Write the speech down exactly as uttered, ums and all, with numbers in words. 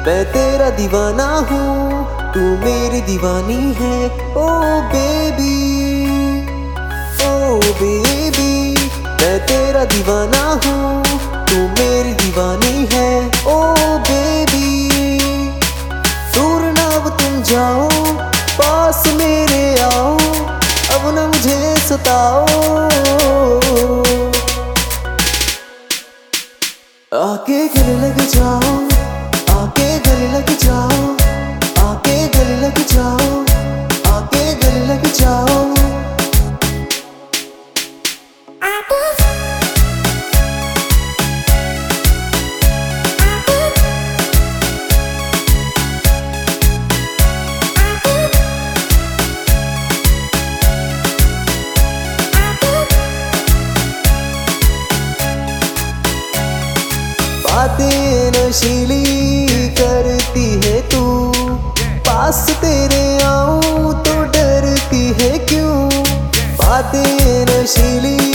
मैं तेरा दीवाना हूँ, तू मेरी दीवानी है। ओ बेबी, ओ बेबी, मैं तेरा दीवाना हूँ, तू मेरी दीवानी है। ओ बेबी, दूर ना अब तुम जाओ, पास मेरे आओ, अब न मुझे सताओ। आके गले लग जाओ, आके गले लग जाओ, आके गले लग जाओ, आके गले लग जाओ। बातें नशीली करती है तू, पास तेरे आऊं तो डरती है क्यों। बातें नशीली